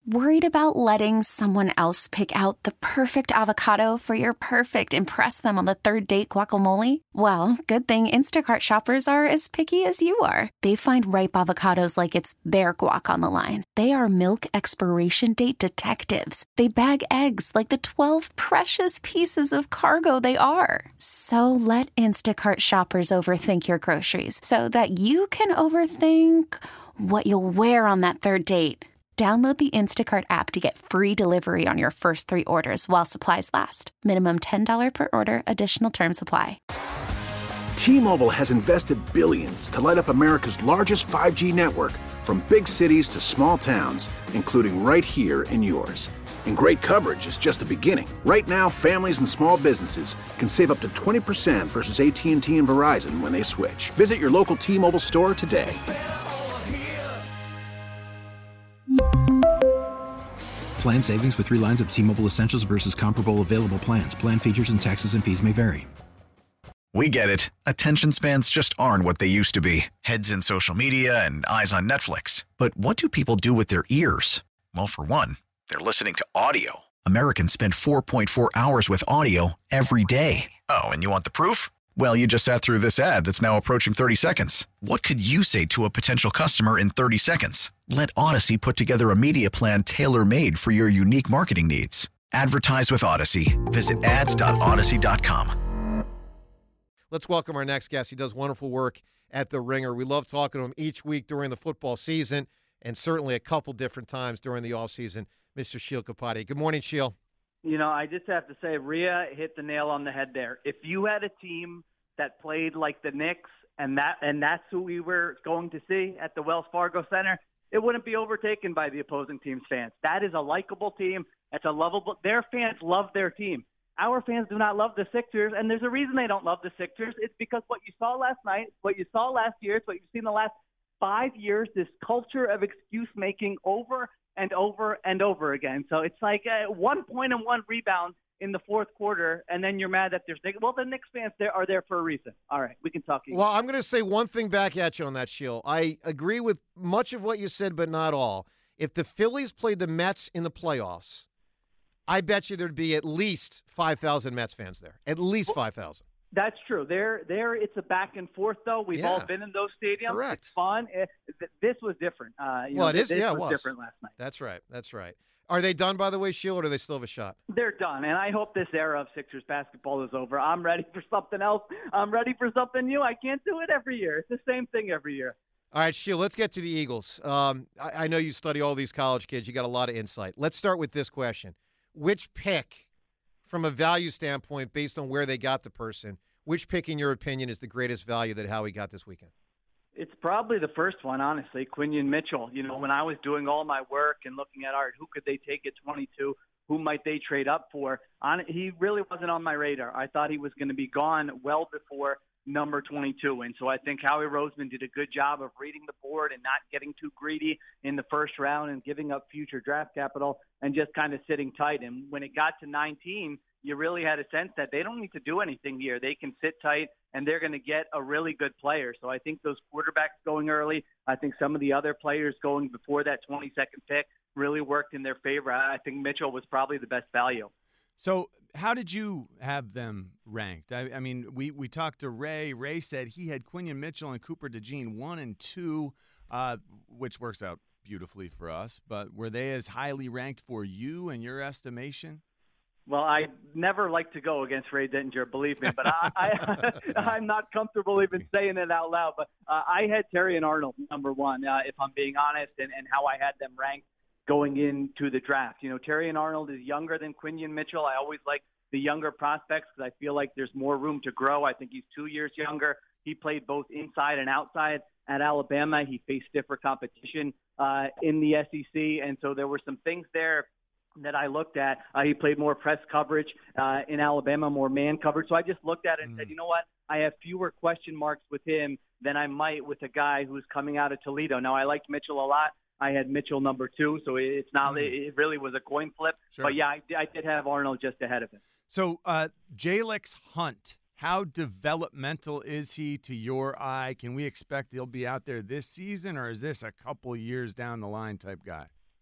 Worried about letting someone else pick out the perfect avocado for your perfect impress them on the third date guacamole? Well, good thing Instacart shoppers are as picky as you are. They find ripe avocados like it's their guac on the line. They are milk expiration date detectives. They bag eggs like the 12 precious pieces of cargo they are. So let Instacart shoppers overthink your groceries so that you can overthink what you'll wear on that third date. Download the Instacart app to get free delivery on your first 3 orders while supplies last. Minimum $10 per order. Additional terms apply. T-Mobile has invested billions to light up America's largest 5G network, from big cities to small towns, including right here in yours. And great coverage is just the beginning. Right now, families and small businesses can save up to 20% versus AT&T and Verizon when they switch. Visit your local T-Mobile store today. Plan savings with 3 lines of T-Mobile Essentials versus comparable available plans. Plan features and taxes and fees may vary. We get it. Attention spans just aren't what they used to be. Heads in social media and eyes on Netflix. But what do people do with their ears? Well, for one, they're listening to audio. Americans spend 4.4 hours with audio every day. Oh, and you want the proof? Well, you just sat through this ad that's now approaching 30 seconds. What could you say to a potential customer in 30 seconds? Let Odyssey put together a media plan tailor-made for your unique marketing needs. Advertise with Odyssey. Visit ads.odyssey.com. Let's welcome our next guest. He does wonderful work at The Ringer. We love talking to him each week during the football season and certainly a couple different times during the offseason. Mr. Sheil Kapadia. Good morning, Sheil. You know, I just have to say, Rhea hit the nail on the head there. If you had a team that played like the Knicks, and that's who we were going to see at the Wells Fargo Center, it wouldn't be overtaken by the opposing team's fans. That is a likable team. It's a lovable. Their fans love their team. Our fans do not love the Sixers, and there's a reason they don't love the Sixers. It's because what you saw last night, what you saw last year, it's what you've seen the last 5 years, this culture of excuse-making over and over and over again. So it's like 1 point and 1 rebound in the fourth quarter, and then you're mad that there's – well, the Knicks fans are there for a reason. All right, we can talk. Well, I'm going to say one thing back at you on that, Sheil. I agree with much of what you said, but not all. If the Phillies played the Mets in the playoffs, I bet you there'd be at least 5,000 Mets fans there. At least 5,000. That's true. There, it's a back and forth, though. We've all been in those stadiums. Correct. It's fun. This was different. It is. Yeah, it was different last night. That's right. That's right. Are they done, by the way, Sheil, or do they still have a shot? They're done, and I hope this era of Sixers basketball is over. I'm ready for something else. I'm ready for something new. I can't do it every year. It's the same thing every year. All right, Sheil, let's get to the Eagles. I know you study all these college kids. You got a lot of insight. Let's start with this question. Which pick, from a value standpoint, based on where they got the person, which pick, in your opinion, is the greatest value that Howie got this weekend? It's probably the first one, honestly, Quinion Mitchell. You know, when I was doing all my work and looking at who could they take at 22, who might they trade up for, he really wasn't on my radar. I thought he was going to be gone well before number 22. And so I think Howie Roseman did a good job of reading the board and not getting too greedy in the first round and giving up future draft capital and just kind of sitting tight. And when it got to 19, you really had a sense that they don't need to do anything here. They can sit tight, and they're going to get a really good player. So I think those quarterbacks going early, I think some of the other players going before that 22nd pick really worked in their favor. I think Mitchell was probably the best value. So how did you have them ranked? I mean, we talked to Ray. Ray said he had Quinion Mitchell and Cooper DeJean 1 and 2, which works out beautifully for us. But were they as highly ranked for you in your estimation? Well, I never like to go against Ray Dittinger, believe me, but I'm not comfortable even saying it out loud. But I had Terry and Arnold number 1, if I'm being honest, and how I had them ranked going into the draft. You know, Terry and Arnold is younger than Quinion Mitchell. I always like the younger prospects because I feel like there's more room to grow. I think he's 2 years younger. He played both inside and outside at Alabama. He faced stiffer competition in the SEC, and so there were some things there that I looked at. He played more press coverage in Alabama, more man coverage. So I just looked at it and said, you know what? I have fewer question marks with him than I might with a guy who's coming out of Toledo. Now, I liked Mitchell a lot. I had Mitchell number 2, so it's not. It really was a coin flip. Sure. But, yeah, I did have Arnold just ahead of him. So Jalix Hunt, how developmental is he to your eye? Can we expect he'll be out there this season, or is this a couple years down the line type guy?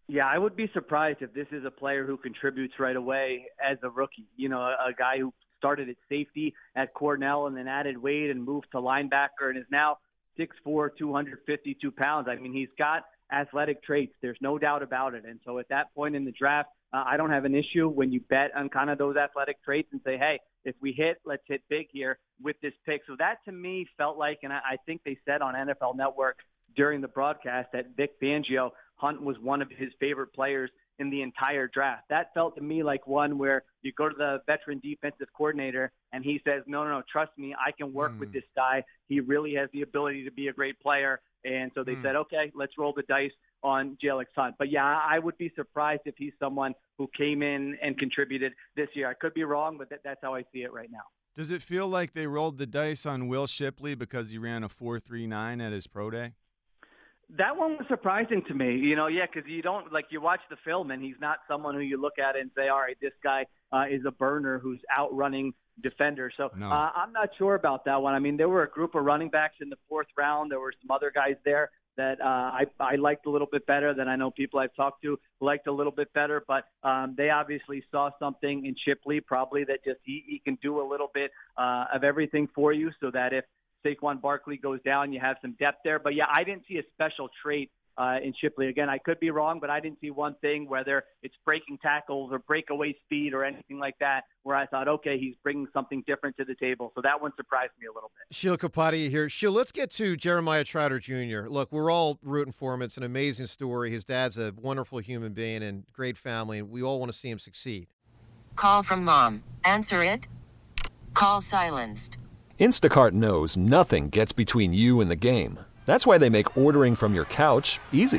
Yeah, I would be surprised if this is a player who contributes right away as a rookie. You know, a guy who started at safety at Cornell and then added weight and moved to linebacker and is now 6'4", 252 pounds. I mean, he's got athletic traits. There's no doubt about it. And so at that point in the draft, I don't have an issue when you bet on kind of those athletic traits and say, hey, if we hit, let's hit big here with this pick. So that to me felt like, and I think they said on NFL Network during the broadcast that Vic Fangio, Hunt was one of his favorite players in the entire draft. That felt to me like one where you go to the veteran defensive coordinator and he says, no, trust me, I can work with this guy. He really has the ability to be a great player. And so they said, okay, let's roll the dice on Jalix Hunt. But yeah, I would be surprised if he's someone who came in and contributed this year. I could be wrong, but that's how I see it right now. Does it feel like they rolled the dice on Will Shipley because he ran a 4.39 at his pro day? That one was surprising to me, because you don't you watch the film and he's not someone who you look at and say, all right, this guy is a burner who's outrunning defenders. So no. I'm not sure about that one. I mean, there were a group of running backs in the fourth round. There were some other guys there that I liked a little bit better than I know people I've talked to liked a little bit better, but they obviously saw something in Shipley probably that just he can do a little bit of everything for you so that if Saquon Barkley goes down, you have some depth there. But, yeah, I didn't see a special trait in Shipley. Again, I could be wrong, but I didn't see one thing, whether it's breaking tackles or breakaway speed or anything like that, where I thought, okay, he's bringing something different to the table. So that one surprised me a little bit. Sheil Kapadia here. Sheil, let's get to Jeremiah Trotter Jr. Look, we're all rooting for him. It's an amazing story. His dad's a wonderful human being and great family, and we all want to see him succeed. Call from mom. Answer it. Call silenced. Instacart knows nothing gets between you and the game. That's why they make ordering from your couch easy.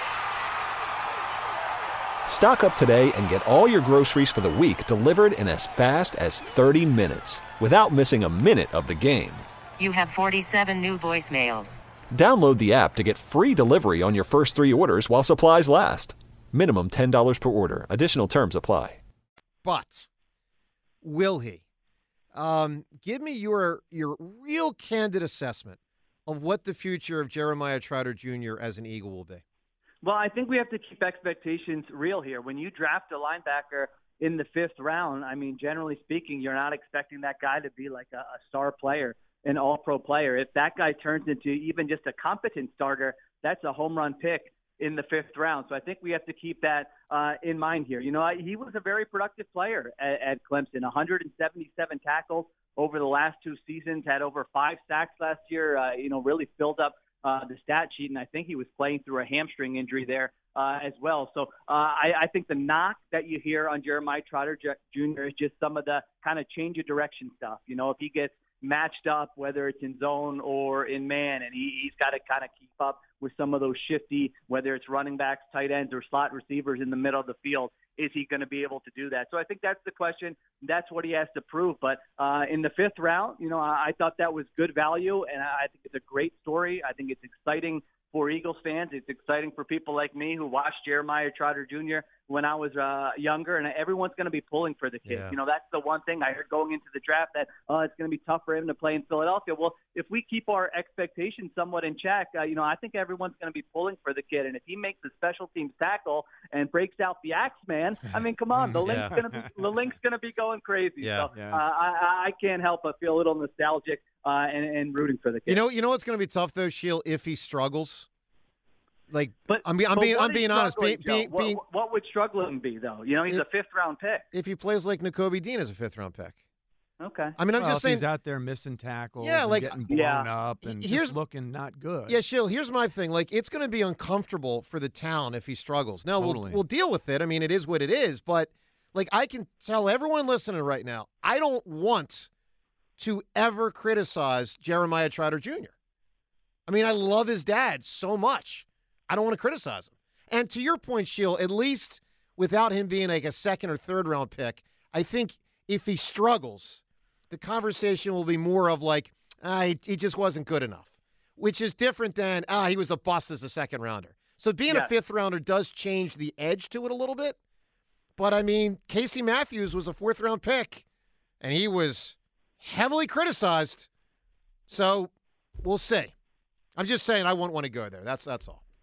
Stock up today and get all your groceries for the week delivered in as fast as 30 minutes without missing a minute of the game. You have 47 new voicemails. Download the app to get free delivery on your first 3 orders while supplies last. Minimum $10 per order. Additional terms apply. But will he? Give me your real candid assessment of what the future of Jeremiah Trotter Jr. as an Eagle will be. Well, I think we have to keep expectations real here. When you draft a linebacker in the 5th round, I mean, generally speaking, you're not expecting that guy to be like a star player, an all-pro player. If that guy turns into even just a competent starter, that's a home run pick in the 5th round. So I think we have to keep that in mind here. You know, he was a very productive player at Clemson, 177 tackles over the last 2 seasons, had over 5 sacks last year, really filled up the stat sheet, and I think he was playing through a hamstring injury there as well. So I think the knock that you hear on Jeremiah Trotter Jr. is just some of the kind of change of direction stuff. You know, if he gets matched up, whether it's in zone or in man, and he's got to kind of keep up with some of those shifty, whether it's running backs, tight ends, or slot receivers in the middle of the field. Is he going to be able to do that? So I think that's the question. That's what he has to prove. But in the 5th round, I thought that was good value, and I think it's a great story. I think it's exciting for Eagles fans. It's exciting for people like me who watched Jeremiah Trotter Jr. when I was younger, and everyone's going to be pulling for the kid. Yeah. That's the one thing I heard going into the draft, that it's going to be tough for him to play in Philadelphia. Well, if we keep our expectations somewhat in check, I think everyone's going to be pulling for the kid. And if he makes the special teams tackle and breaks out the Axeman, I mean, come on, the link's going to be going crazy. Yeah. So I can't help but feel a little nostalgic and rooting for the kid. You know what's going to be tough though, Sheil, if he struggles. But I'm being honest. What would struggling be though? He's a 5th round pick. If he plays like Nakobe Dean as a 5th round pick. Okay. I mean, I'm just saying he's out there missing tackles, getting blown up, and just looking not good. Yeah, Sheil, here's my thing. It's going to be uncomfortable for the town if he struggles. Now, Totally. we'll deal with it. I mean, it is what it is. But, I can tell everyone listening right now, I don't want to ever criticize Jeremiah Trotter Jr. I mean, I love his dad so much. I don't want to criticize him. And to your point, Sheil, at least without him being like a 2nd or 3rd round pick, I think if he struggles, the conversation will be more of he just wasn't good enough, which is different than, he was a bust as a 2nd rounder. So being a 5th rounder does change the edge to it a little bit. But, I mean, Casey Matthews was a 4th round pick, and he was heavily criticized. So we'll see. I'm just saying I wouldn't want to go there. That's all.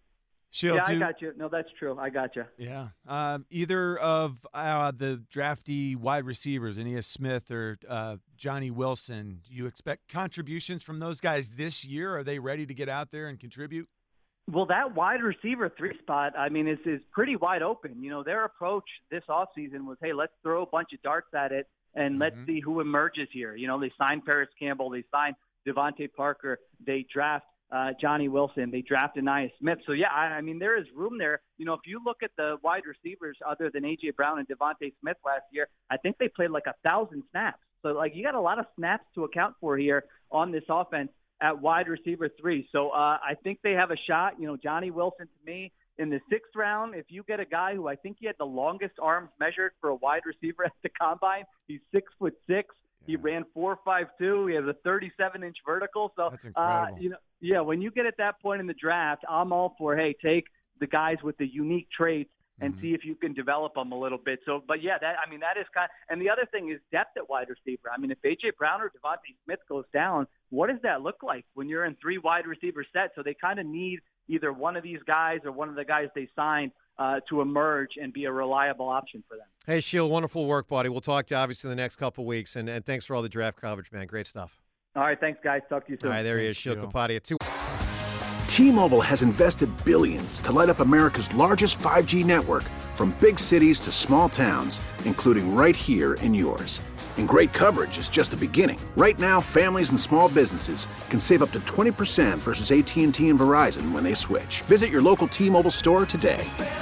Shield, I got you. No, that's true. I got you. Yeah. Either of the drafty wide receivers, Aeneas Smith or Johnny Wilson, do you expect contributions from those guys this year? Are they ready to get out there and contribute? Well, that wide receiver 3 spot, I mean, is pretty wide open. You know, their approach this offseason was, hey, let's throw a bunch of darts at it and let's see who emerges here. You know, they signed Paris Campbell. They signed Devontae Parker. They draft Johnny Wilson. They drafted Aeneas Smith. So, yeah, I mean, there is room there. You know, if you look at the wide receivers other than A.J. Brown and Devontae Smith last year, I think they played like 1,000 snaps. So, like, you got a lot of snaps to account for here on this offense at wide receiver 3. So I think they have a shot. You know, Johnny Wilson, to me, in the 6th round, if you get a guy who I think he had the longest arms measured for a wide receiver at the combine, he's 6'6". He ran 4.52. He has a 37-inch vertical. So, that's incredible. you know, yeah, when you get at that point in the draft, I'm all for, hey, take the guys with the unique traits and see if you can develop them a little bit. So, but yeah, that is kind of, and the other thing is depth at wide receiver. I mean, if A.J. Brown or Devontae Smith goes down, what does that look like when you're in 3 wide receiver sets? So they kind of need either one of these guys or one of the guys they signed to emerge and be a reliable option for them. Hey, Shield, wonderful work, buddy. We'll talk to you obviously in the next couple of weeks, and thanks for all the draft coverage, man. Great stuff. All right, thanks, guys. Talk to you soon. All right, there he is, Shield Kapadia. T-Mobile has invested billions to light up America's largest 5G network, from big cities to small towns, including right here in yours. And great coverage is just the beginning. Right now, families and small businesses can save up to 20% versus AT&T and Verizon when they switch. Visit your local T-Mobile store today.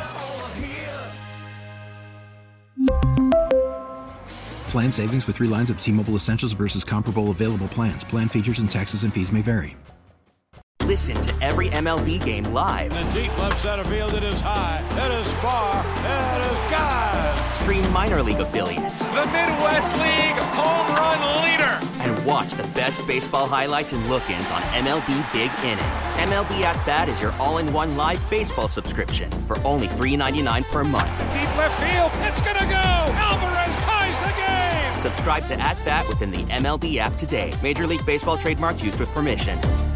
Plan savings with 3 lines of T-Mobile Essentials versus comparable available plans. Plan features and taxes and fees may vary. Listen to every MLB game live. In the deep left center field, it is high, it is far, it is gone. Stream minor league affiliates. The Midwest League home run leader. And watch the best baseball highlights and look-ins on MLB Big Inning. MLB At Bat is your all-in-one live baseball subscription for only $3.99 per month. Deep left field, it's gonna go. Alvarez ties the game. Subscribe to At Bat within the MLB app today. Major League Baseball trademarks used with permission.